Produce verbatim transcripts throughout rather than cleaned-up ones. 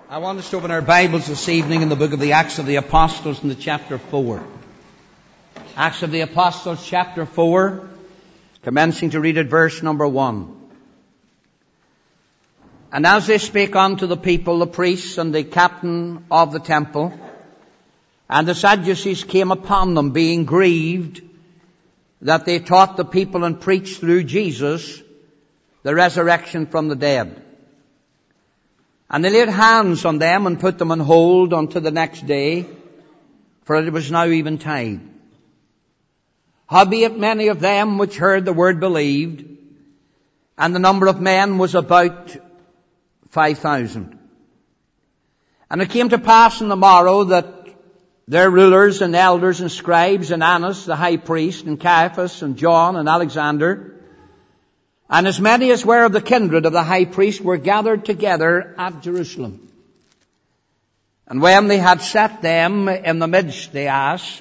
I want us to open our Bibles this evening in the book of the Acts of the Apostles in the chapter four. Acts of the Apostles chapter four, commencing to read at verse number one. And as they spake unto the people, the priests and the captain of the temple, and the Sadducees came upon them, being grieved that they taught the people and preached through Jesus the resurrection from the dead. And they laid hands on them and put them on hold unto the next day, for it was now eventide. Howbeit many of them which heard the word believed, and the number of men was about five thousand. And it came to pass on the morrow that their rulers and elders and scribes and Annas the high priest and Caiaphas and John and Alexander, and as many as were of the kindred of the high priest, were gathered together at Jerusalem. And when they had set them in the midst, they asked,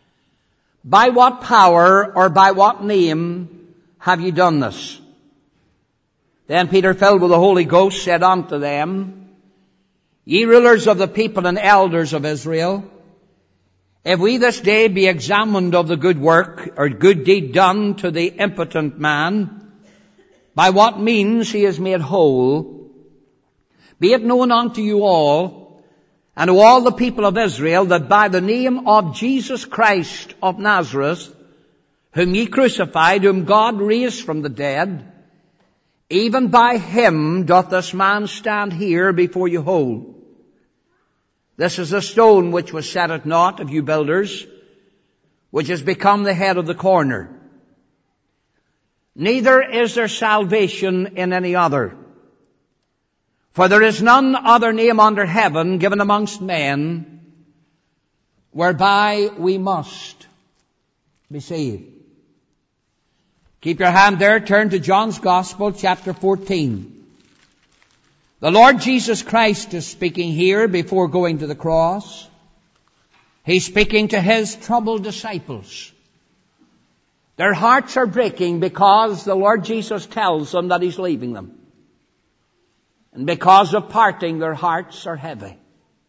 By what power or by what name have ye done this? Then Peter, filled with the Holy Ghost, said unto them, Ye rulers of the people and elders of Israel, if we this day be examined of the good work or good deed done to the impotent man, by what means he is made whole, be it known unto you all, and to all the people of Israel, that by the name of Jesus Christ of Nazareth, whom ye crucified, whom God raised from the dead, even by him doth this man stand here before you whole. This is a stone which was set at naught of you builders, which has become the head of the corner. Neither is there salvation in any other. For there is none other name under heaven given amongst men, whereby we must be saved. Keep your hand there. Turn to John's Gospel, chapter fourteen. The Lord Jesus Christ is speaking here before going to the cross. He's speaking to his troubled disciples. Their hearts are breaking because the Lord Jesus tells them that he's leaving them. And because of parting, their hearts are heavy.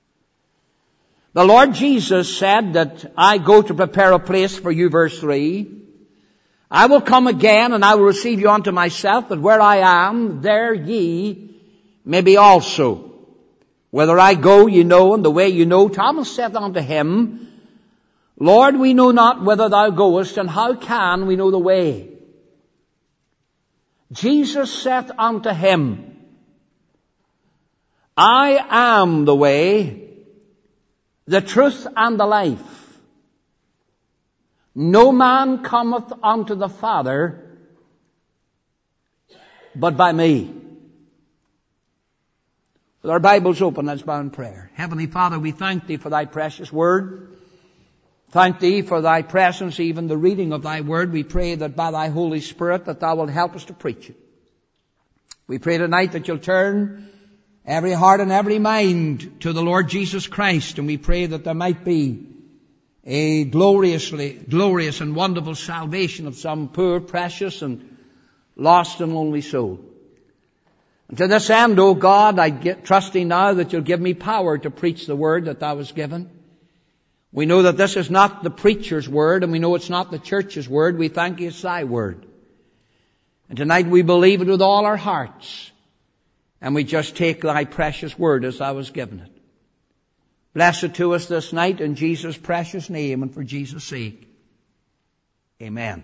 The Lord Jesus said that I go to prepare a place for you, verse three. I will come again and I will receive you unto myself, that where I am, there ye may be also. Whither I go, ye know, and the way you know. Thomas said unto him, Lord, we know not whither thou goest, and how can we know the way? Jesus saith unto him, I am the way, the truth, and the life. No man cometh unto the Father but by me. With our Bibles open, let's bow in prayer. Heavenly Father, we thank thee for thy precious word. Thank thee for thy presence, even the reading of thy word. We pray that by thy Holy Spirit that thou wilt help us to preach it. We pray tonight that you'll turn every heart and every mind to the Lord Jesus Christ, and we pray that there might be a gloriously, glorious and wonderful salvation of some poor, precious and lost and lonely soul. And to this end, O God, I get, trust thee now that you'll give me power to preach the word that thou hast given. We know that this is not the preacher's word, and we know it's not the church's word. We thank you it's thy word. And tonight we believe it with all our hearts, and we just take thy precious word as thou hast given it. Bless it to us this night in Jesus' precious name and for Jesus' sake. Amen.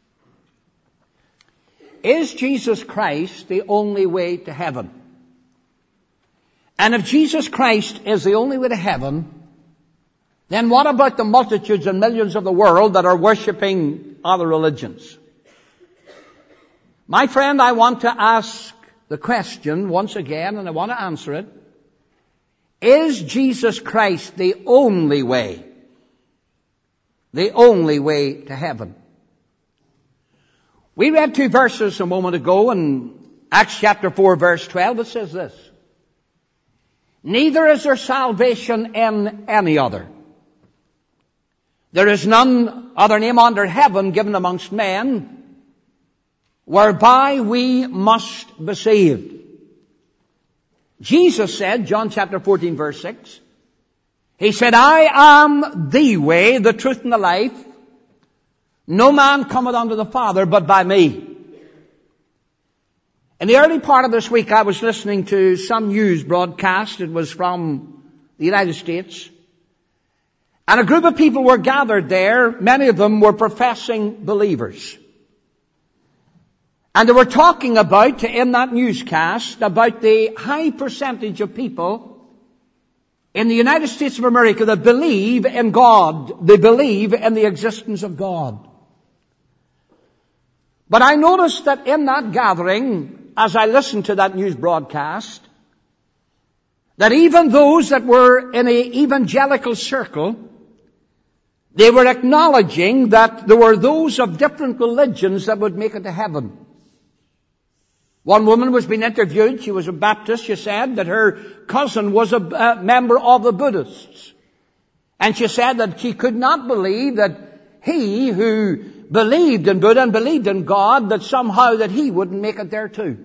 Is Jesus Christ the only way to heaven? And if Jesus Christ is the only way to heaven, then what about the multitudes and millions of the world that are worshiping other religions? My friend, I want to ask the question once again, and I want to answer it. Is Jesus Christ the only way? The only way to heaven? We read two verses a moment ago in Acts chapter four, verse twelve. It says this, Neither is there salvation in any other. There is none other name under heaven given amongst men, whereby we must be saved. Jesus said, John chapter fourteen verse six, He said, I am the way, the truth, and the life. No man cometh unto the Father but by me. In the early part of this week, I was listening to some news broadcast. It was from the United States. And a group of people were gathered there. Many of them were professing believers. And they were talking about, in that newscast, about the high percentage of people in the United States of America that believe in God. They believe in the existence of God. But I noticed that in that gathering, as I listened to that news broadcast, that even those that were in an evangelical circle, they were acknowledging that there were those of different religions that would make it to heaven. One woman was being interviewed. She was a Baptist. She said that her cousin was a uh, member of the Buddhists. And she said that she could not believe that he who believed in Buddha and believed in God, that somehow that he wouldn't make it there too.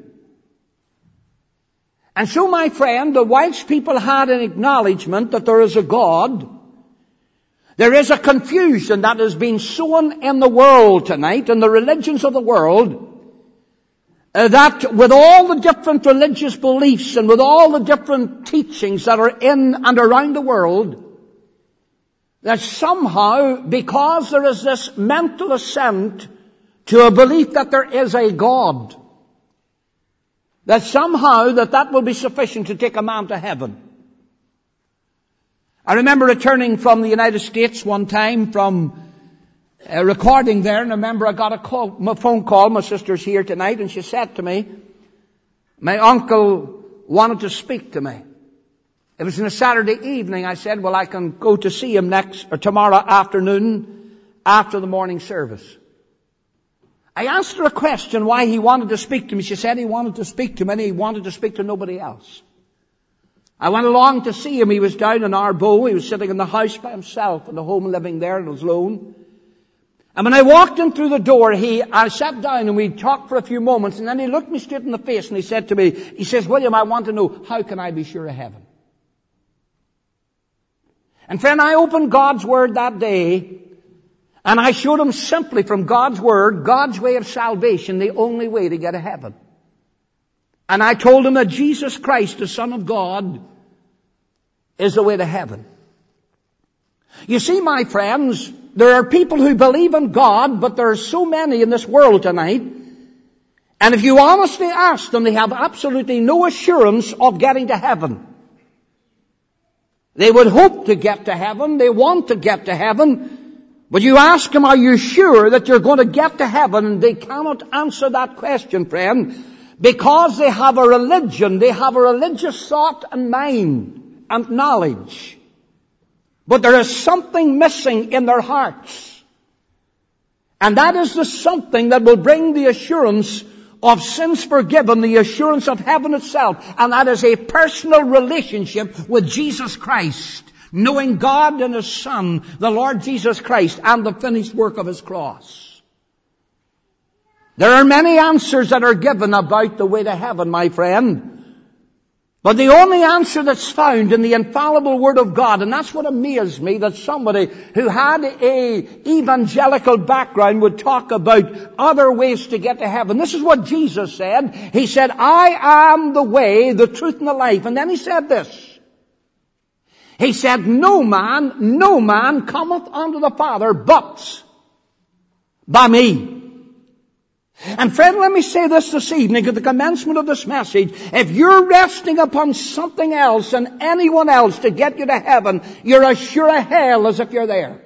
And so, my friend, the whilst people had an acknowledgement that there is a God, there is a confusion that has been sown in the world tonight, in the religions of the world, uh, that with all the different religious beliefs and with all the different teachings that are in and around the world, that somehow, because there is this mental assent to a belief that there is a God, that somehow that that will be sufficient to take a man to heaven. I remember returning from the United States one time from a recording there, and I remember I got a call, my phone call. My sister's here tonight, and she said to me, my uncle wanted to speak to me. It was on a Saturday evening. I said, well, I can go to see him next or tomorrow afternoon after the morning service. I asked her a question why he wanted to speak to me. She said he wanted to speak to me and he wanted to speak to nobody else. I went along to see him. He was down in Arbo. He was sitting in the house by himself in the home living there on his own. And when I walked in through the door, he, I sat down and we talked for a few moments, and then he looked me straight in the face and he said to me, he says, William, I want to know, how can I be sure of heaven? And friend, I opened God's Word that day, and I showed him simply from God's Word, God's way of salvation, the only way to get to heaven. And I told him that Jesus Christ, the Son of God, is the way to heaven. You see, my friends, there are people who believe in God, but there are so many in this world tonight, and if you honestly ask them, they have absolutely no assurance of getting to heaven. They would hope to get to heaven. They want to get to heaven. But you ask them, are you sure that you're going to get to heaven? And they cannot answer that question, friend, because they have a religion. They have a religious thought and mind and knowledge. But there is something missing in their hearts. And that is the something that will bring the assurance of sins forgiven, the assurance of heaven itself, and that is a personal relationship with Jesus Christ, knowing God and His Son, the Lord Jesus Christ, and the finished work of His cross. There are many answers that are given about the way to heaven, my friend, but the only answer that's found in the infallible Word of God, and that's what amazed me, that somebody who had a evangelical background would talk about other ways to get to heaven. This is what Jesus said. He said, I am the way, the truth, and the life. And then He said this. He said, no man, no man cometh unto the Father but by me. And friend, let me say this this evening at the commencement of this message. If you're resting upon something else and anyone else to get you to heaven, you're as sure of hell as if you're there.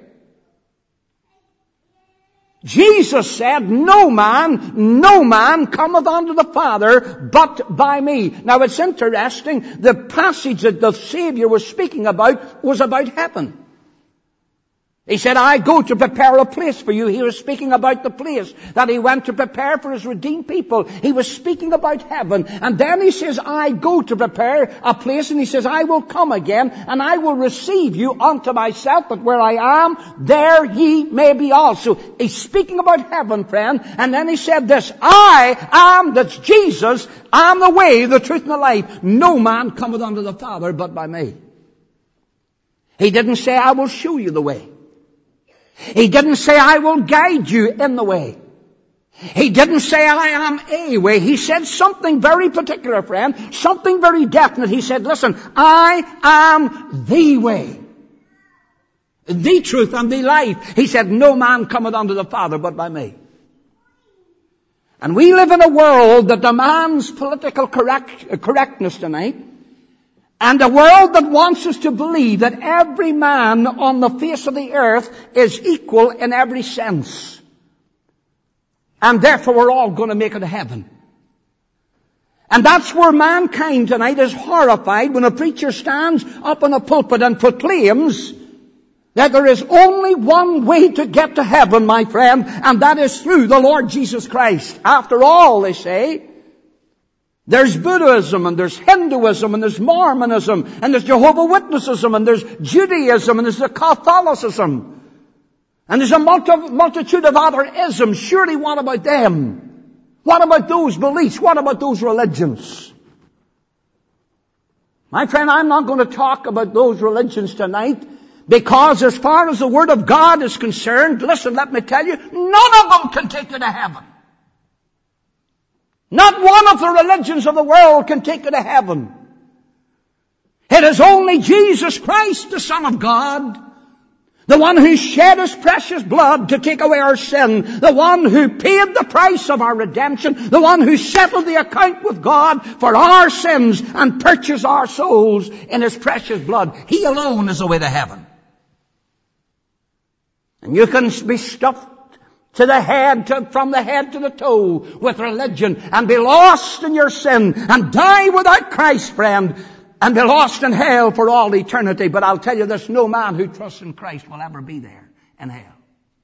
Jesus said, no man, no man cometh unto the Father but by me. Now it's interesting, the passage that the Savior was speaking about was about heaven. He said, I go to prepare a place for you. He was speaking about the place that he went to prepare for his redeemed people. He was speaking about heaven. And then he says, I go to prepare a place. And he says, I will come again and I will receive you unto myself, that where I am, there ye may be also. He's speaking about heaven, friend. And then he said this, I am, that's Jesus, I am the way, the truth, and the life. No man cometh unto the Father but by me. He didn't say, I will show you the way. He didn't say, I will guide you in the way. He didn't say, I am a way. He said something very particular, friend. Something very definite. He said, listen, I am the way, the truth, and the life. He said, no man cometh unto the Father but by me. And we live in a world that demands political correct, correctness tonight. And a world that wants us to believe that every man on the face of the earth is equal in every sense. And therefore we're all going to make it to heaven. And that's where mankind tonight is horrified when a preacher stands up in a pulpit and proclaims that there is only one way to get to heaven, my friend, and that is through the Lord Jesus Christ. After all, they say, there's Buddhism, and there's Hinduism, and there's Mormonism, and there's Jehovah's Witnessism, and there's Judaism, and there's the Catholicism. And there's a multi- multitude of other isms. Surely what about them? What about those beliefs? What about those religions? My friend, I'm not going to talk about those religions tonight, because as far as the Word of God is concerned, listen, let me tell you, none of them can take you to heaven. Not one of the religions of the world can take you to heaven. It is only Jesus Christ, the Son of God, the one who shed his precious blood to take away our sin, the one who paid the price of our redemption, the one who settled the account with God for our sins and purchased our souls in his precious blood. He alone is the way to heaven. And you can be stuffed to the head, to, from the head to the toe with religion, and be lost in your sin, and die without Christ, friend, and be lost in hell for all eternity. But I'll tell you this, no man who trusts in Christ will ever be there in hell.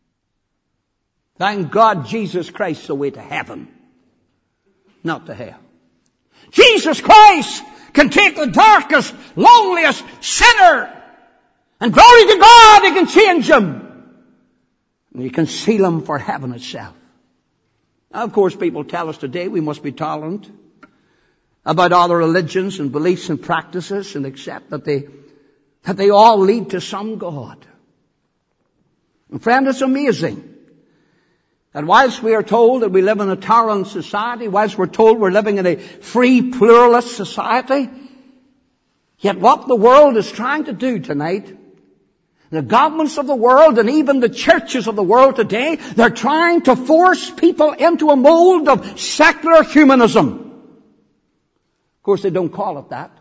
Thank God Jesus Christ is the way to heaven, not to hell. Jesus Christ can take the darkest, loneliest sinner, and glory to God, he can change him. And you can seal them for heaven itself. Now, of course, people tell us today we must be tolerant about other religions and beliefs and practices, and accept that they, that they all lead to some God. And friend, it's amazing that whilst we are told that we live in a tolerant society, whilst we're told we're living in a free, pluralist society, yet what the world is trying to do tonight, the governments of the world and even the churches of the world today, they're trying to force people into a mold of secular humanism. Of course, they don't call it that.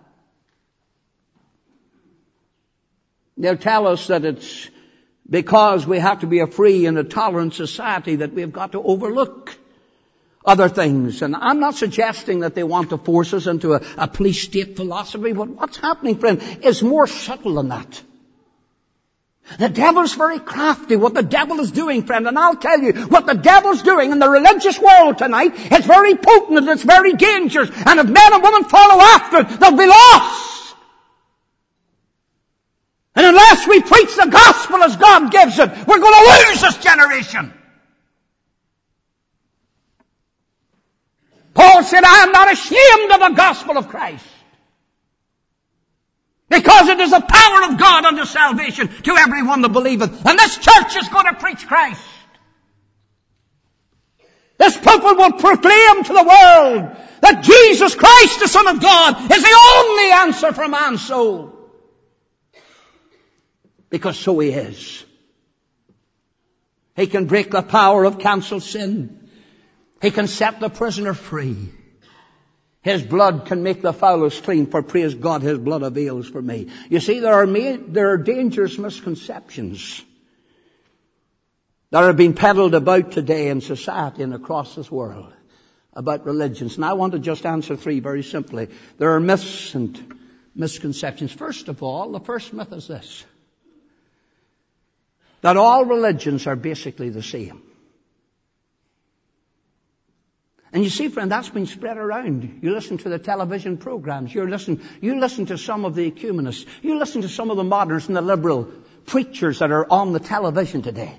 They'll tell us that it's because we have to be a free and a tolerant society that we've got to overlook other things. And I'm not suggesting that they want to force us into a, a police state philosophy, but what's happening, friend, is more subtle than that. The devil's very crafty, what the devil is doing, friend. And I'll tell you, what the devil's doing in the religious world tonight, it's very potent and it's very dangerous. And if men and women follow after it, they'll be lost. And unless we preach the gospel as God gives it, we're going to lose this generation. Paul said, I am not ashamed of the gospel of Christ, because it is the power of God unto salvation to everyone that believeth. And this church is going to preach Christ. This pulpit will proclaim to the world that Jesus Christ, the Son of God, is the only answer for man's soul. Because so he is. He can break the power of cancelled sin. He can set the prisoner free. His blood can make the foulest clean, for praise God, his blood avails for me. You see, there are made, there are dangerous misconceptions that are being peddled about today in society and across this world about religions. And I want to just answer three very simply. There are myths and misconceptions. First of all, the first myth is this: that all religions are basically the same. And you see, friend, that's been spread around. You listen to the television programs. You listen, you listen to some of the ecumenists. You listen to some of the modernists and the liberal preachers that are on the television today.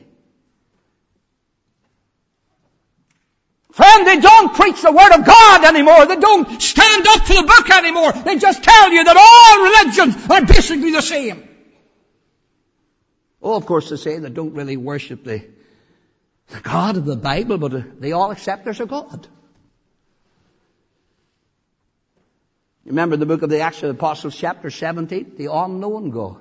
Friend, they don't preach the Word of God anymore. They don't stand up for the book anymore. They just tell you that all religions are basically the same. Oh, of course, they say they don't really worship the, the God of the Bible, but they all accept there's a God. Remember the book of the Acts of the Apostles, chapter seventeen, the unknown God.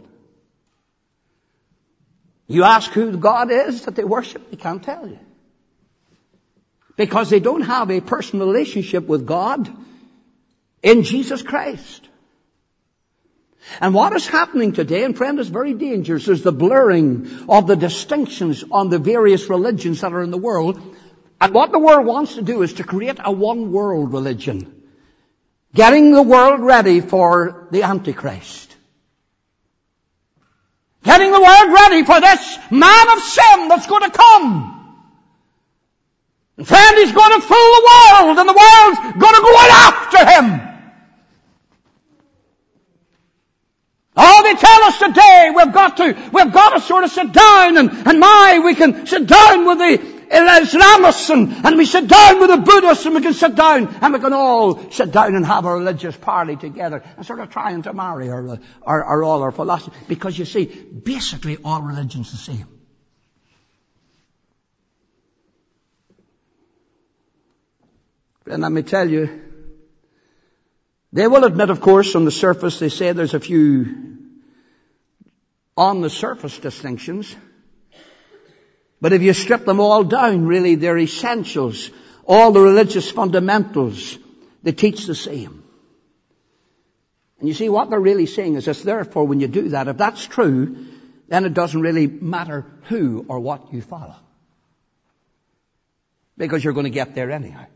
You ask who God is that they worship, they can't tell you. Because they don't have a personal relationship with God in Jesus Christ. And what is happening today, and friend, is very dangerous, is the blurring of the distinctions on the various religions that are in the world. And what the world wants to do is to create a one-world religion, getting the world ready for the Antichrist. Getting the world ready for this man of sin that's going to come. And friend, he's going to fool the world, and the world's going to go out after him. Oh, they tell us today we've got to, we've got to sort of sit down and, and my, we can sit down with the Islamists and, and we sit down with the Buddhists and we can sit down and we can all sit down and have a religious party together and sort of trying to marry our, our, our all our philosophy. Because you see, basically all religions the same. And let me tell you, they will admit, of course, on the surface, they say there's a few on the surface distinctions. But if you strip them all down, really, they're essentials. All the religious fundamentals, they teach the same. And you see, what they're really saying is this, therefore, when you do that, if that's true, then it doesn't really matter who or what you follow. Because you're going to get there anyhow.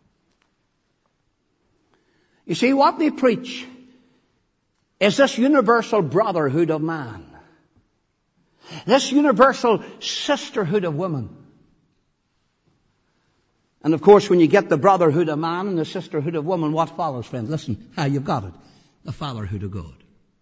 You see, what they preach is this universal brotherhood of man. This universal sisterhood of woman. And of course, when you get the brotherhood of man and the sisterhood of woman, what follows, friend? Listen, how you've got it. The fatherhood of God.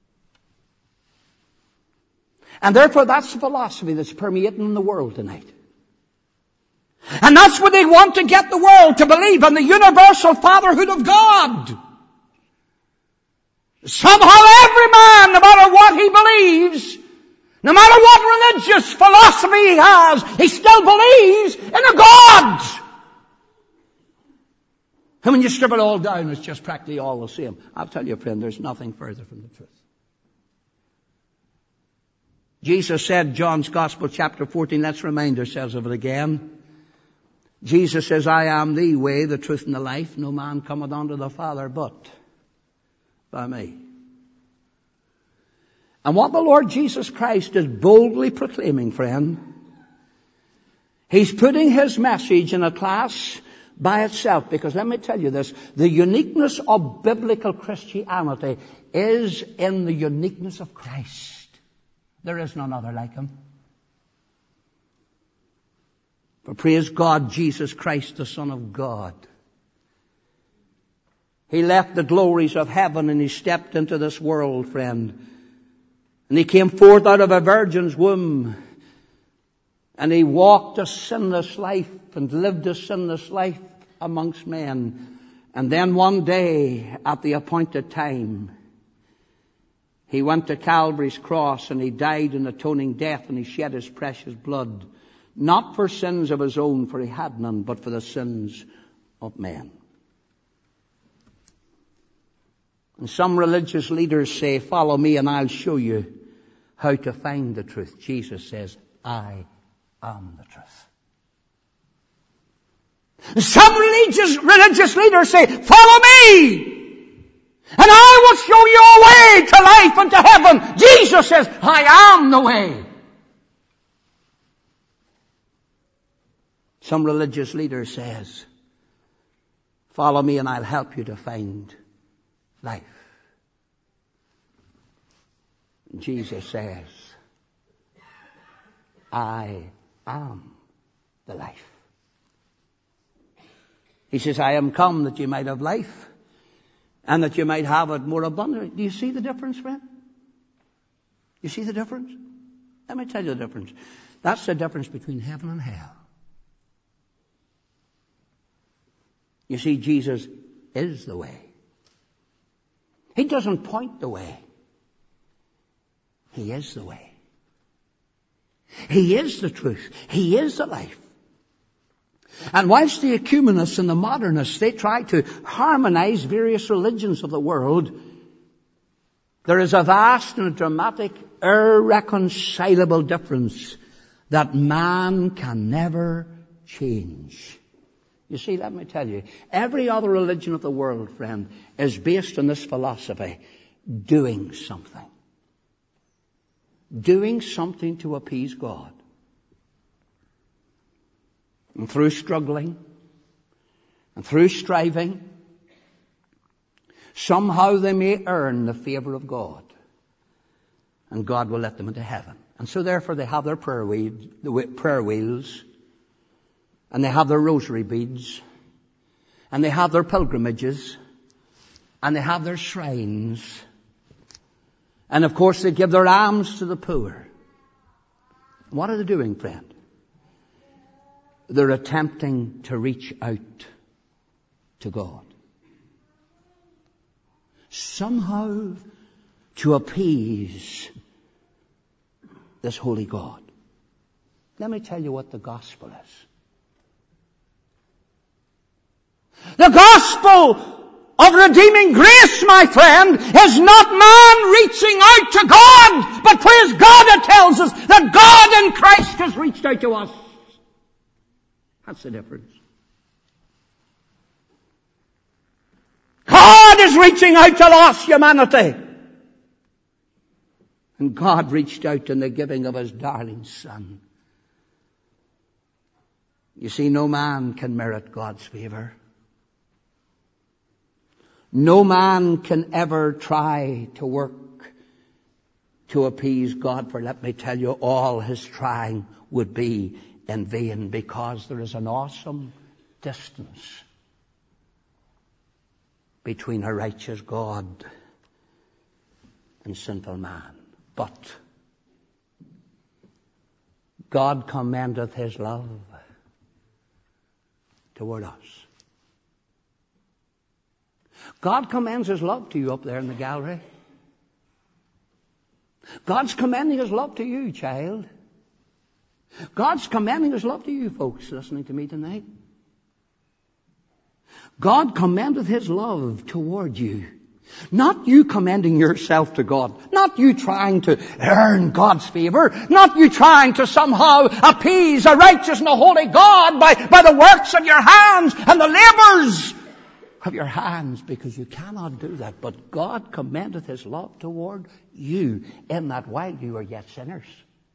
And therefore, that's the philosophy that's permeating the world tonight. And that's what they want to get the world to believe in, the universal fatherhood of God. Somehow every man, no matter what he believes, no matter what religious philosophy he has, he still believes in a God. And when you strip it all down, it's just practically all the same. I'll tell you, friend, there's nothing further from the truth. Jesus said, John's Gospel, chapter fourteen, let's remind ourselves of it again. Jesus says, I am the way, the truth, and the life. No man cometh unto the Father but by me. And what the Lord Jesus Christ is boldly proclaiming, friend, He's putting His message in a class by itself. Because let me tell you this, the uniqueness of biblical Christianity is in the uniqueness of Christ. There is none other like Him. For praise God, Jesus Christ, the Son of God. He left the glories of heaven and He stepped into this world, friend. And He came forth out of a virgin's womb. And He walked a sinless life and lived a sinless life amongst men. And then one day, at the appointed time, He went to Calvary's cross and He died an atoning death and He shed His precious blood. Not for sins of His own, for He had none, but for the sins of men. And some religious leaders say, follow me and I'll show you how to find the truth. Jesus says, I am the truth. And some religious, religious leaders say, follow me and I will show you a way to life and to heaven. Jesus says, I am the way. Some religious leader says, follow me and I'll help you to find life. And Jesus says, I am the life. He says, I am come that you might have life, and that you might have it more abundantly. Do you see the difference, friend? You see the difference? Let me tell you the difference. That's the difference between heaven and hell. You see, Jesus is the way. He doesn't point the way. He is the way. He is the truth. He is the life. And whilst the ecumenists and the modernists, they try to harmonize various religions of the world, there is a vast and a dramatic, irreconcilable difference that man can never change. You see, let me tell you, every other religion of the world, friend, is based on this philosophy: doing something. Doing something to appease God. And through struggling, and through striving, somehow they may earn the favor of God. And God will let them into heaven. And so therefore they have their prayer wheels, the prayer wheels, and they have their rosary beads, and they have their pilgrimages, and they have their shrines, and of course they give their alms to the poor. What are they doing, friend? They're attempting to reach out to God. Somehow to appease this holy God. Let me tell you what the gospel is. The gospel of redeeming grace, my friend, is not man reaching out to God, but praise God, it tells us that God in Christ has reached out to us. That's the difference. God is reaching out to lost humanity. And God reached out in the giving of His darling Son. You see, no man can merit God's favor. No man can ever try to work to appease God, for let me tell you, all his trying would be in vain, because there is an awesome distance between a righteous God and sinful man. But God commendeth His love toward us. God commends His love to you up there in the gallery. God's commending His love to you, child. God's commending His love to you, folks, listening to me tonight. God commendeth His love toward you. Not you commending yourself to God. Not you trying to earn God's favor. Not you trying to somehow appease a righteous and a holy God by, by the works of your hands and the labors of your hands, because you cannot do that. But God commendeth His love toward you, in that while you were yet sinners,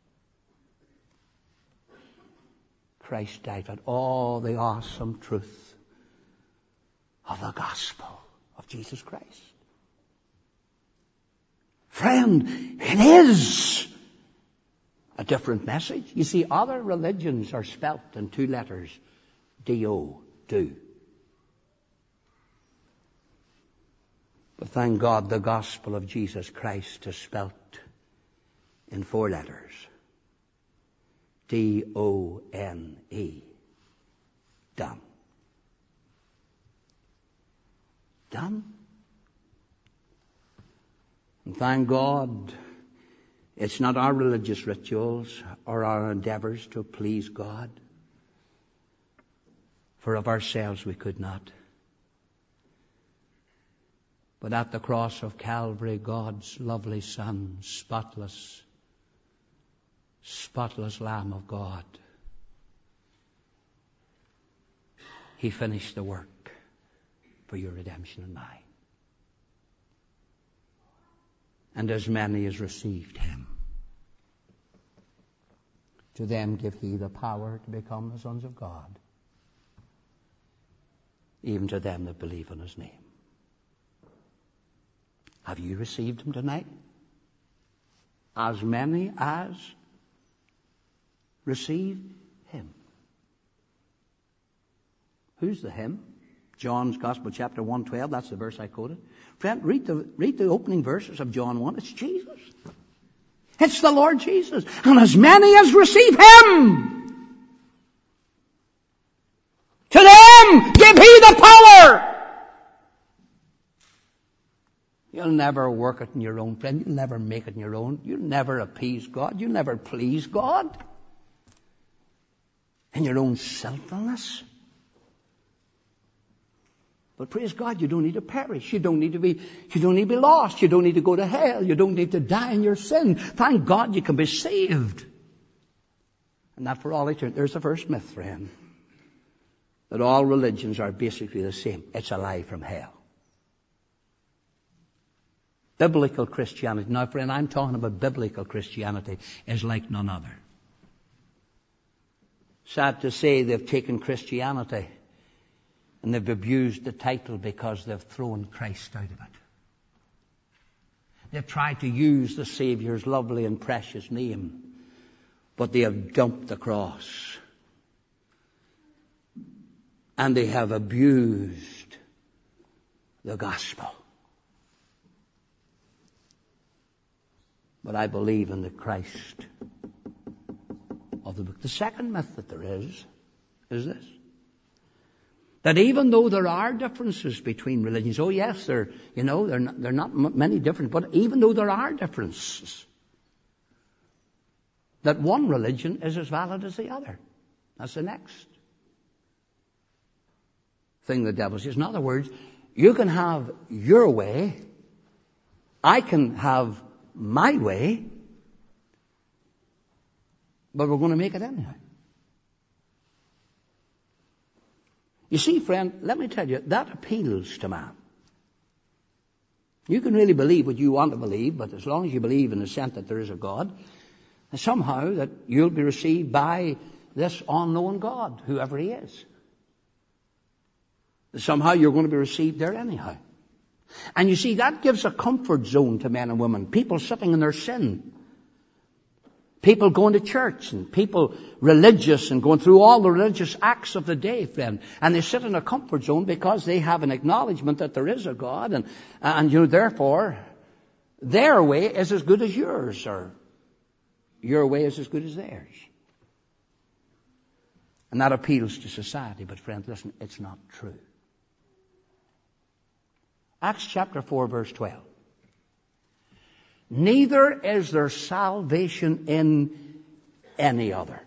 Christ died. For all the awesome truth of the gospel of Jesus Christ. Friend, it is a different message. You see, other religions are spelt in two letters. D O, do. But thank God the gospel of Jesus Christ is spelt in four letters. D O N E. Done. Done. And thank God it's not our religious rituals or our endeavors to please God. For of ourselves we could not. But at the cross of Calvary, God's lovely Son, spotless, spotless Lamb of God, He finished the work for your redemption and mine. And as many as received Him, to them give He the power to become the sons of God, even to them that believe on His name. Have you received Him tonight? As many as? receive him. Who's the him? John's Gospel, chapter one twelve. That's the verse I quoted. Friend, read the, read the opening verses of John one. It's Jesus. It's the Lord Jesus. And as many as receive him, to them give he the power. You'll never work it in your own, friend. You'll never make it in your own. You'll never appease God. You'll never please God in your own sinfulness. But praise God, you don't need to perish. You don't need to be, you don't need to be lost. You don't need to go to hell. You don't need to die in your sin. Thank God you can be saved. And that for all eternity. There's the first myth, friend. That all religions are basically the same. It's a lie from hell. Biblical Christianity. Now, friend, I'm talking about biblical Christianity is like none other. Sad to say, they've taken Christianity and they've abused the title because they've thrown Christ out of it. They've tried to use the Saviour's lovely and precious name, but they have dumped the cross. And they have abused the gospel. But I believe in the Christ of the book. The second myth that there is, is this. That even though there are differences between religions, oh yes, there, you know, there are not, there are not many different, but even though there are differences, that one religion is as valid as the other. That's the next thing the devil says. In other words, you can have your way, I can have my way, but we're going to make it anyhow. You see, friend, let me tell you, that appeals to man. You can really believe what you want to believe, but as long as you believe in the sense that there is a God, somehow that you'll be received by this unknown God, whoever he is. Somehow you're going to be received there anyhow. And you see, that gives a comfort zone to men and women. People sitting in their sin. People going to church and people religious and going through all the religious acts of the day, friend. And they sit in a comfort zone because they have an acknowledgement that there is a God. And, and you know, therefore, their way is as good as yours, or your way is as good as theirs. And that appeals to society. But friend, listen, it's not true. Acts chapter four, verse twelve. Neither is there salvation in any other.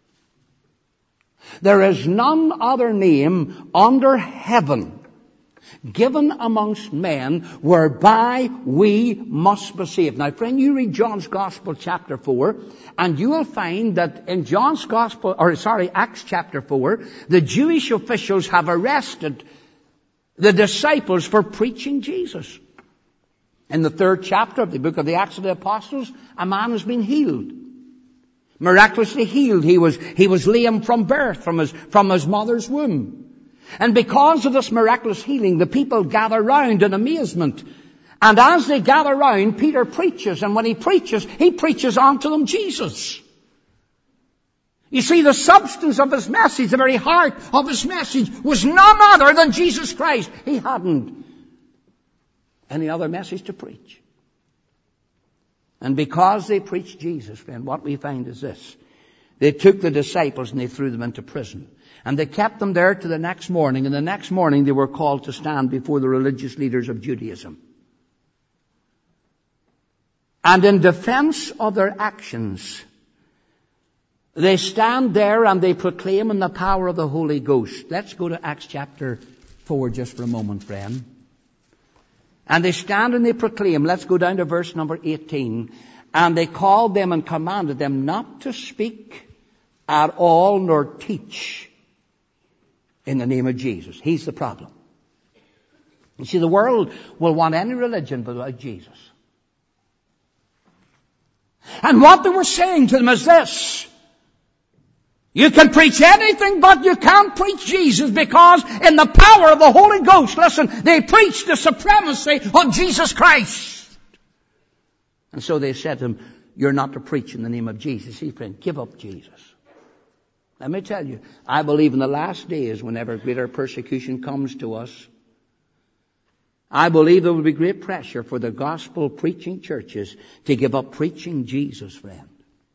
There is none other name under heaven given amongst men whereby we must be saved. Now, friend, you read John's Gospel chapter four, and you will find that in John's Gospel, or sorry, Acts chapter four, the Jewish officials have arrested the disciples for preaching Jesus. In the third chapter of the book of the Acts of the Apostles, a man has been healed. Miraculously healed. He was, he was lame from birth, from his, from his mother's womb. And because of this miraculous healing, the people gather round in amazement. And as they gather round, Peter preaches. And when he preaches, he preaches unto them Jesus. You see, the substance of his message, the very heart of his message, was none other than Jesus Christ. He hadn't any other message to preach. And because they preached Jesus, friend, what we find is this. They took the disciples and they threw them into prison. And they kept them there to the next morning. And the next morning they were called to stand before the religious leaders of Judaism. And in defense of their actions, they stand there and they proclaim in the power of the Holy Ghost. Let's go to Acts chapter four just for a moment, friend. And they stand and they proclaim. Let's go down to verse number eighteen. And they called them and commanded them not to speak at all nor teach in the name of Jesus. He's the problem. You see, the world will want any religion but without Jesus. And what they were saying to them is this. You can preach anything, but you can't preach Jesus, because in the power of the Holy Ghost, listen, they preach the supremacy of Jesus Christ. And so they said to him, you're not to preach in the name of Jesus. See, friend, give up Jesus. Let me tell you, I believe in the last days, whenever greater persecution comes to us, I believe there will be great pressure for the gospel preaching churches to give up preaching Jesus, friend.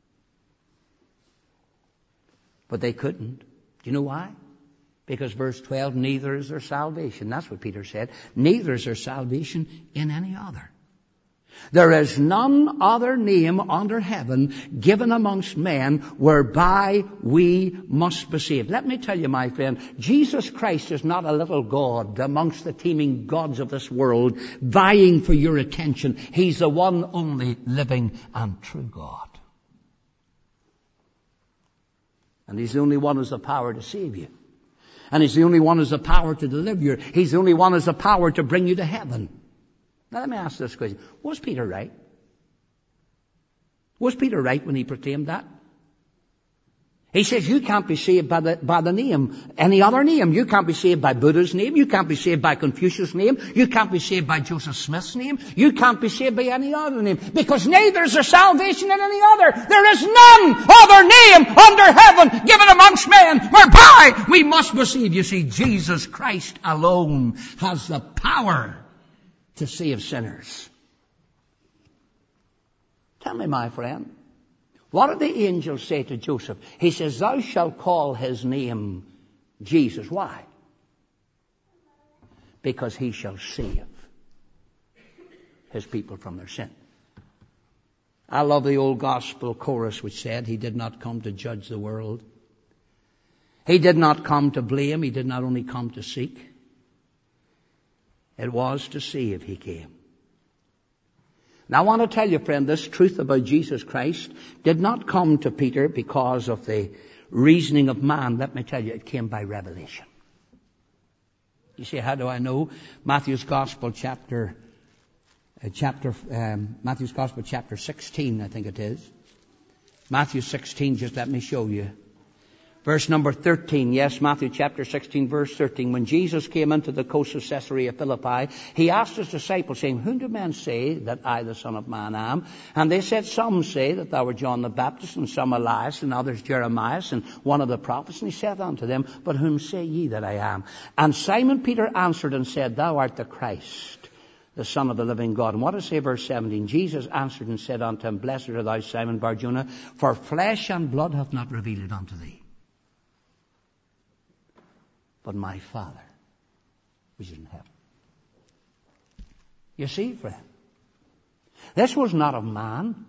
But they couldn't. Do you know why? Because verse twelve, neither is there salvation. That's what Peter said. Neither is there salvation in any other. There is none other name under heaven given amongst men whereby we must be saved. Let me tell you, my friend, Jesus Christ is not a little God amongst the teeming gods of this world vying for your attention. He's the one only living and true God. And He's the only one who has the power to save you. And He's the only one who has the power to deliver you. He's the only one who has the power to bring you to heaven. Now let me ask this question. Was Peter right? Was Peter right when he proclaimed that? He says you can't be saved by the, by the name, any other name. You can't be saved by Buddha's name. You can't be saved by Confucius' name. You can't be saved by Joseph Smith's name. You can't be saved by any other name. Because neither is there salvation in any other. There is none other name under heaven given amongst men whereby we must be saved. You see, Jesus Christ alone has the power to save sinners. Tell me, my friend, what did the angel say to Joseph? He says, thou shalt call his name Jesus. Why? Because he shall save his people from their sin. I love the old gospel chorus which said, he did not come to judge the world. He did not come to blame. He did not only come to seek. It was to save he came. Now I want to tell you, friend, this truth about Jesus Christ did not come to Peter because of the reasoning of man. Let me tell you, it came by revelation. You see, how do I know? Matthew's Gospel chapter, uh, chapter, um, Matthew's Gospel chapter sixteen, I think it is. Matthew sixteen, just let me show you. Verse number thirteen, yes, Matthew chapter sixteen, verse thirteen. When Jesus came into the coast of Caesarea Philippi, he asked his disciples, saying, whom do men say that I, the Son of Man, am? And they said, some say that thou art John the Baptist, and some Elias, and others Jeremiah, and one of the prophets. And he said unto them, but whom say ye that I am? And Simon Peter answered and said, thou art the Christ, the Son of the living God. And what does it say, verse seventeen? Jesus answered and said unto him, blessed art thou, Simon Bar-Jonah, for flesh and blood hath not revealed it unto thee, but my Father which is in heaven. You see, friend, this was not of man.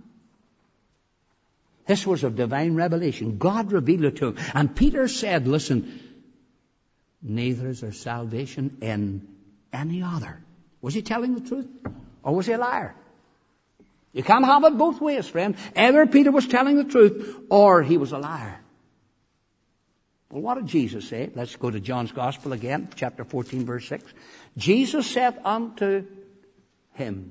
This was of divine revelation. God revealed it to him. And Peter said, listen, neither is there salvation in any other. Was he telling the truth? Or was he a liar? You can't have it both ways, friend. Either Peter was telling the truth or he was a liar. Well, what did Jesus say? Let's go to John's Gospel again, chapter fourteen, verse six. Jesus said unto him,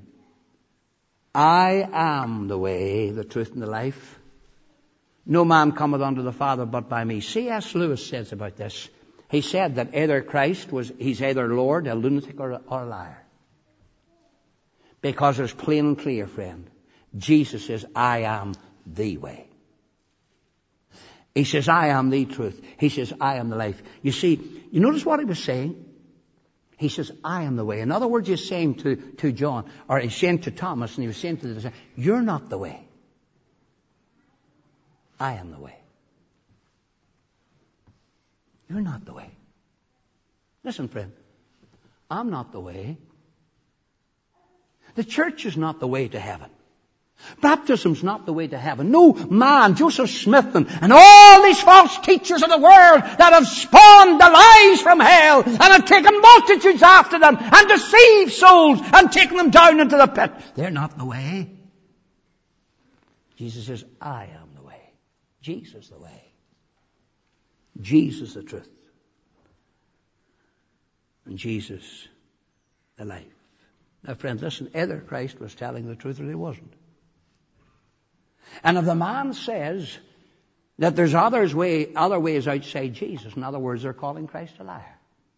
I am the way, the truth, and the life. No man cometh unto the Father but by me. C S Lewis says about this. He said that either Christ was, he's either Lord, a lunatic, or a, or a liar. Because it's plain and clear, friend. Jesus says, I am the way. He says, I am the truth. He says, I am the life. You see, you notice what he was saying? He says, I am the way. In other words, he's saying to, to John, or he's saying to Thomas, and he was saying to the disciples, you're not the way. I am the way. You're not the way. Listen, friend, I'm not the way. The church is not the way to heaven. Baptism's not the way to heaven. No man, Joseph Smith and, and all these false teachers of the world that have spawned the lies from hell and have taken multitudes after them and deceived souls and taken them down into the pit. They're not the way. Jesus says, I am the way. Jesus the way. Jesus the truth. And Jesus the life. Now friends, listen, either Christ was telling the truth or he wasn't. And if the man says that there's others way, other ways outside Jesus, in other words, they're calling Christ a liar.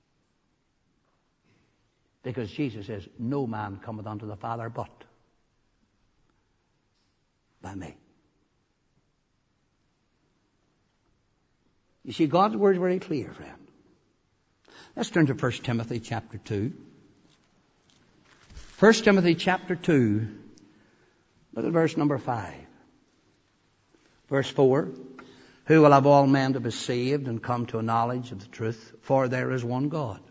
Because Jesus says, no man cometh unto the Father but by me. You see, God's word is very clear, friend. Let's turn to First Timothy chapter two. First Timothy chapter two, look at verse number five. Verse four, who will have all men to be saved and come to a knowledge of the truth, for there is one God.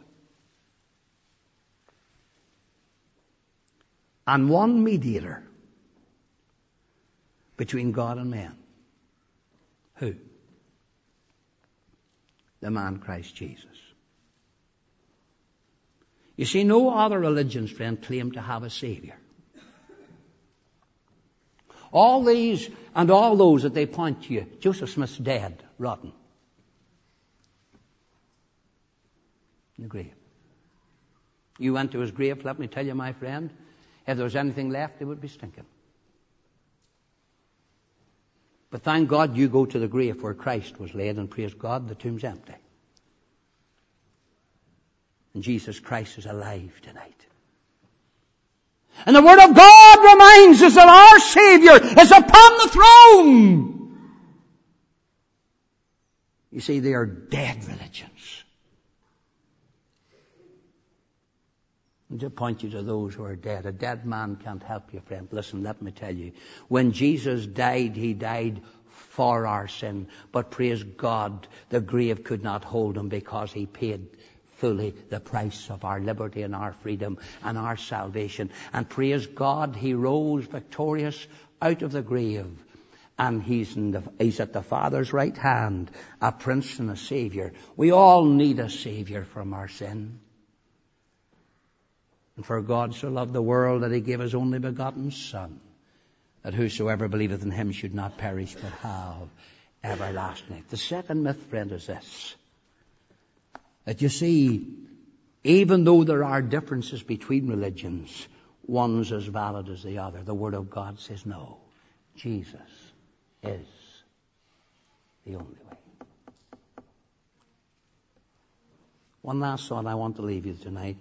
And one mediator between God and men. Who? The man Christ Jesus. You see, no other religions, friend, claim to have a Savior. All these and all those that they point to you, Joseph Smith's dead, rotten. In the grave. You went to his grave, let me tell you, my friend, if there was anything left, it would be stinking. But thank God you go to the grave where Christ was laid, and praise God, the tomb's empty. And Jesus Christ is alive tonight. And the Word of God reminds us that our Savior is upon the throne. You see, they are dead religions. And to point you to those who are dead. A dead man can't help you, friend. Listen, let me tell you. When Jesus died, He died for our sin. But praise God, the grave could not hold Him because He paid fully the price of our liberty and our freedom and our salvation. And praise God, He rose victorious out of the grave. And he's, in the, he's at the Father's right hand, a Prince and a Savior. We all need a Savior from our sin. And for God so loved the world that He gave His only begotten Son, that whosoever believeth in Him should not perish but have everlasting life. The second myth, friend, is this. That you see, even though there are differences between religions, one's as valid as the other. The Word of God says no. Jesus is the only way. One last thought I want to leave you tonight.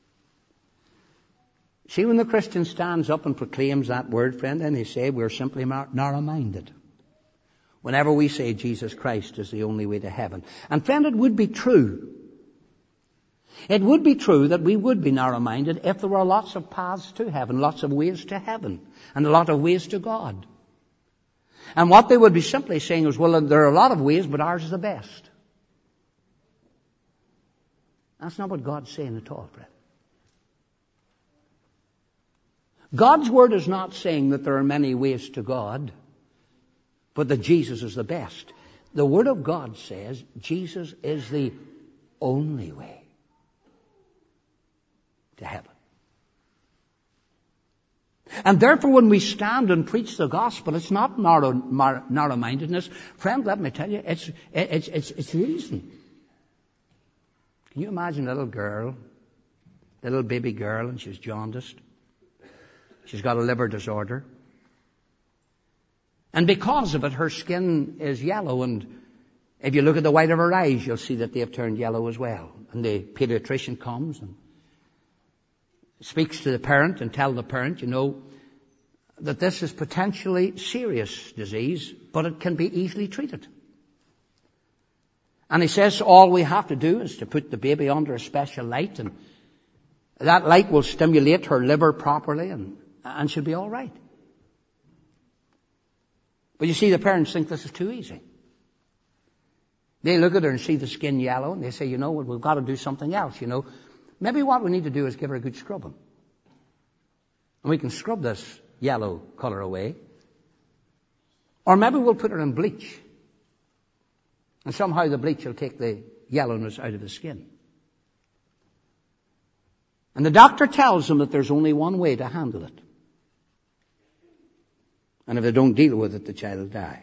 See, when the Christian stands up and proclaims that word, friend, then they say we're simply narrow-minded. Whenever we say Jesus Christ is the only way to heaven. And friend, it would be true. It would be true that we would be narrow-minded if there were lots of paths to heaven, lots of ways to heaven, and a lot of ways to God. And what they would be simply saying is, well, there are a lot of ways, but ours is the best. That's not what God's saying at all, friend. God's Word is not saying that there are many ways to God, but that Jesus is the best. The Word of God says Jesus is the only way to heaven. And therefore, when we stand and preach the gospel, it's not narrow, narrow-mindedness. Friend, let me tell you, it's, it's, it's, it's reason. Can you imagine a little girl, little baby girl, and she's jaundiced? She's got a liver disorder. And because of it, her skin is yellow, and if you look at the white of her eyes, you'll see that they have turned yellow as well. And the pediatrician comes and speaks to the parent and tells the parent, you know, that this is potentially serious disease, but it can be easily treated. And he says all we have to do is to put the baby under a special light, and that light will stimulate her liver properly, and, and she'll be all right. But you see, the parents think this is too easy. They look at her and see the skin yellow, and they say, you know what, we've got to do something else, you know. Maybe what we need to do is give her a good scrubbing. And we can scrub this yellow color away. Or maybe we'll put her in bleach. And somehow the bleach will take the yellowness out of the skin. And the doctor tells them that there's only one way to handle it. And if they don't deal with it, the child will die.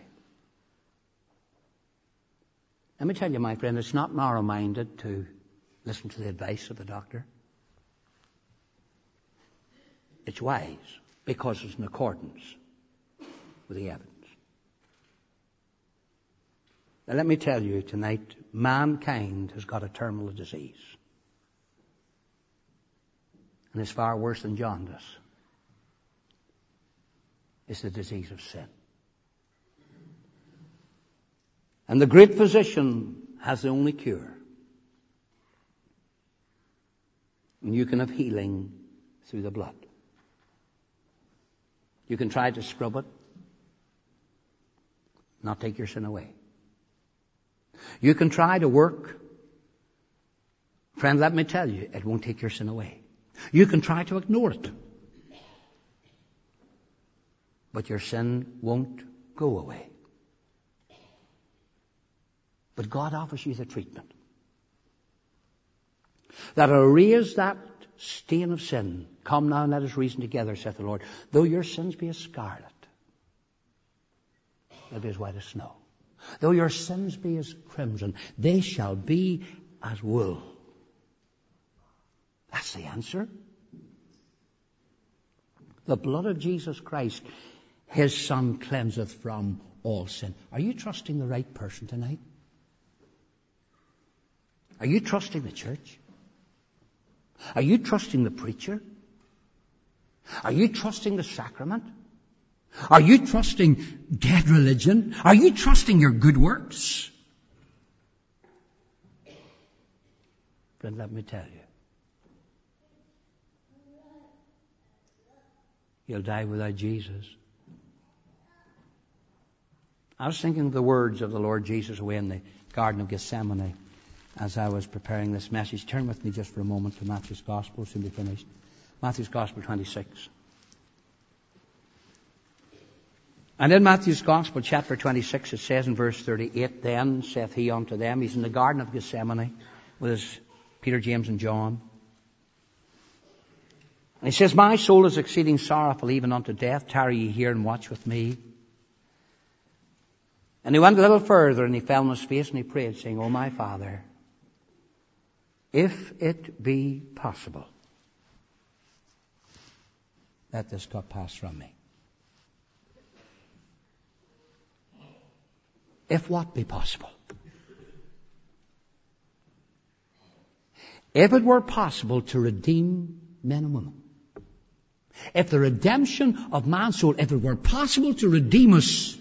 Let me tell you, my friend, it's not narrow-minded to listen to the advice of the doctor. It's wise because it's in accordance with the evidence. Now let me tell you tonight, mankind has got a terminal disease. And it's far worse than jaundice. It's the disease of sin. And the great physician has the only cure. And you can have healing through the blood. You can try to scrub it, not take your sin away. You can try to work. Friend, let me tell you, it won't take your sin away. You can try to ignore it, but your sin won't go away. But God offers you the treatment that'll erase that stain of sin. Come now and let us reason together, saith the Lord. Though your sins be as scarlet, they'll be as white as snow. Though your sins be as crimson, they shall be as wool. That's the answer. The blood of Jesus Christ, His Son, cleanseth from all sin. Are you trusting the right person tonight? Are you trusting the church? Are you trusting the preacher? Are you trusting the sacrament? Are you trusting dead religion? Are you trusting your good works? Friend, let me tell you, you'll die without Jesus. I was thinking of the words of the Lord Jesus away in the Garden of Gethsemane as I was preparing this message. Turn with me just for a moment to Matthew's Gospel, soon to be finished. Matthew's Gospel twenty-six. And in Matthew's Gospel, chapter twenty-six, it says in verse thirty-eight, Then saith he unto them, he's in the Garden of Gethsemane with his Peter, James, and John. And he says, My soul is exceeding sorrowful, even unto death. Tarry ye here and watch with me. And he went a little further, and he fell on his face, and he prayed, saying, O my Father, if it be possible, let this cup pass from me. If what be possible? If it were possible to redeem men and women, if the redemption of man's soul, if it were possible to redeem us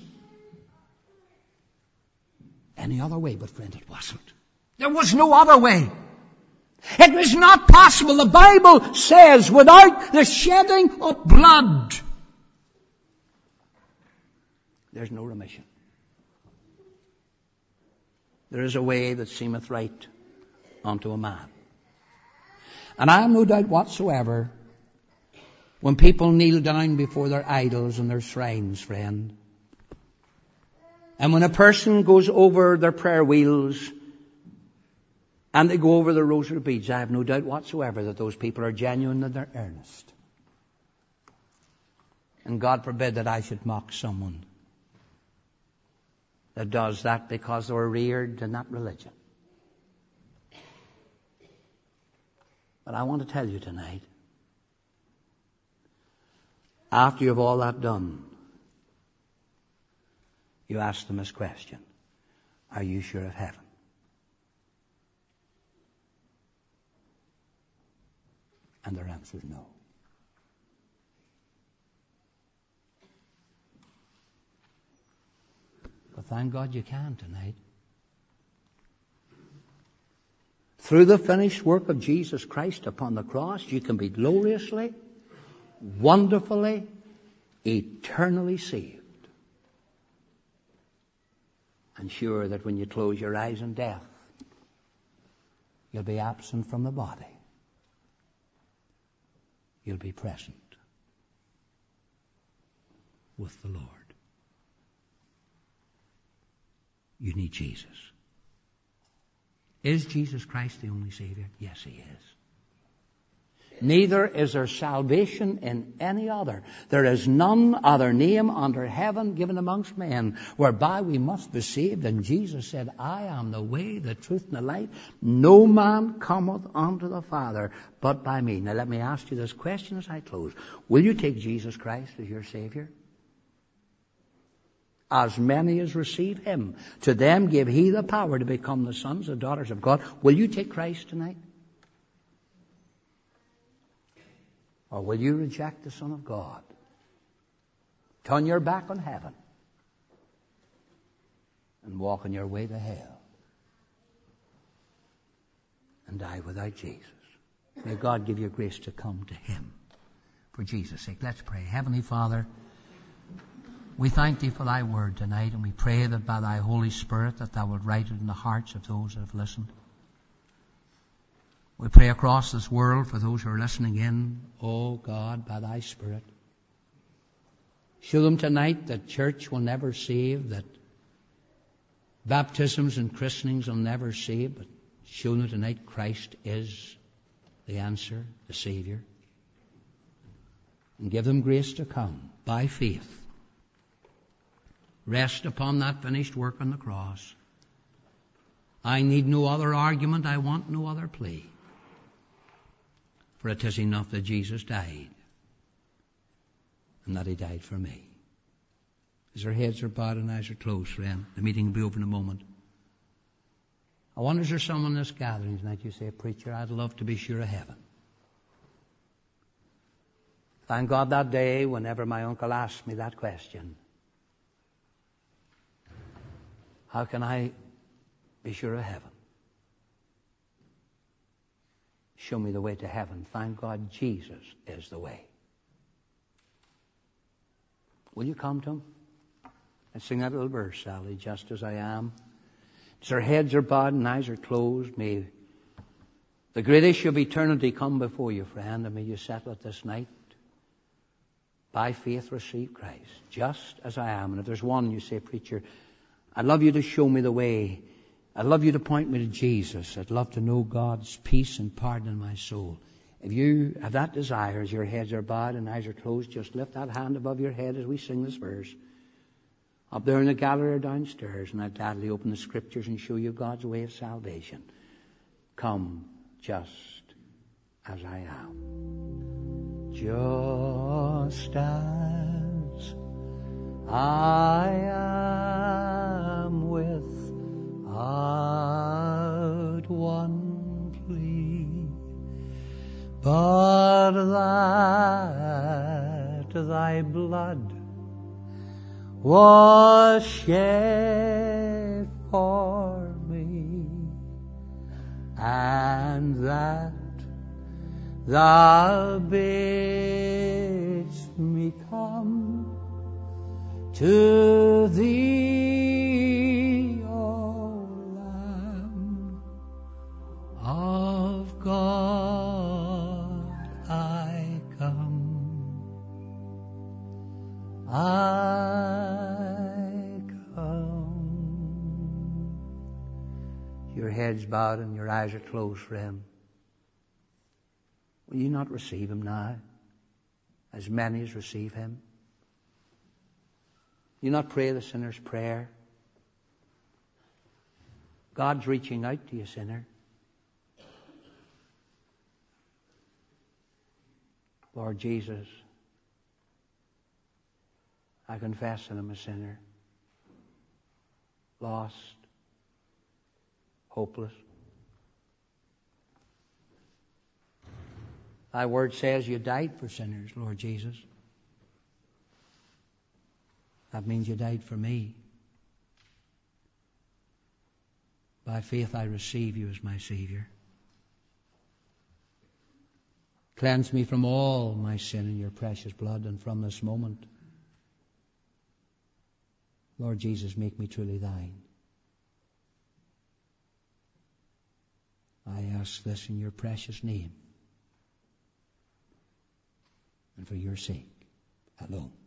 any other way, but friend, it wasn't. There was no other way. It was not possible. The Bible says, without the shedding of blood, there's no remission. There is a way that seemeth right unto a man. And I have no doubt whatsoever, when people kneel down before their idols and their shrines, friend, and when a person goes over their prayer wheels and they go over the rosary beads, I have no doubt whatsoever that those people are genuine and they're earnest. And God forbid that I should mock someone that does that because they were reared in that religion. But I want to tell you tonight, after you have all that done, you ask them this question: are you sure of heaven? And their answer is no. But thank God you can tonight. Through the finished work of Jesus Christ upon the cross, you can be gloriously, wonderfully, eternally saved. And sure that when you close your eyes in death, you'll be absent from the body. You'll be present with the Lord. You need Jesus. Is Jesus Christ the only Savior? Yes, He is. Neither is there salvation in any other. There is none other name under heaven given amongst men whereby we must be saved. And Jesus said, I am the way, the truth, and the life. No man cometh unto the Father but by me. Now let me ask you this question as I close. Will you take Jesus Christ as your Savior? As many as receive Him, to them give He the power to become the sons and daughters of God. Will you take Christ tonight? Or will you reject the Son of God? Turn your back on heaven and walk on your way to hell. and die without Jesus. May God give you grace to come to Him for Jesus' sake. Let's pray. Heavenly Father, we thank Thee for Thy word tonight, and we pray that by Thy Holy Spirit that Thou would write it in the hearts of those that have listened. We pray across this world for those who are listening in, oh God, by Thy Spirit. Show them tonight that church will never save, that baptisms and christenings will never save, but show them tonight Christ is the answer, the Savior. And give them grace to come by faith. Rest upon that finished work on the cross. I need no other argument. I want no other plea. For it is enough that Jesus died, and that He died for me. As our heads are bowed and eyes are closed, friend, the meeting will be over in a moment. I wonder, is there someone in this gathering tonight you say, preacher, I'd love to be sure of heaven. Thank God that day whenever my uncle asked me that question. How can I be sure of heaven? Show me the way to heaven. Thank God Jesus is the way. Will you come to Him? Let's sing that little verse, Sally, just as I am. As our heads are bowed and eyes are closed, may the great issue of eternity come before you, friend, and may you settle it this night. By faith receive Christ, just as I am. And if there's one you say, preacher, I'd love you to show me the way. I'd love you to point me to Jesus. I'd love to know God's peace and pardon in my soul. If you have that desire, as your heads are bowed and eyes are closed, just lift that hand above your head as we sing this verse. Up there in the gallery or downstairs, and I'd gladly open the Scriptures and show you God's way of salvation. Come just as I am. Just as I am, without one plea, but that Thy blood was shed for me, and that Thou bidst me come to Thee, O Lamb of God, I come, I come. Your head's bowed and your eyes are closed, friend. Will you not receive Him now, as many as receive Him? Will you not pray the sinner's prayer? God's reaching out to you, sinner. Lord Jesus, I confess that I'm a sinner, lost, hopeless. Thy word says you died for sinners, Lord Jesus. That means you died for me. By faith I receive you as my Savior. Cleanse me from all my sin in your precious blood, and from this moment, Lord Jesus, make me truly thine. I ask this in your precious name, and for your sake alone.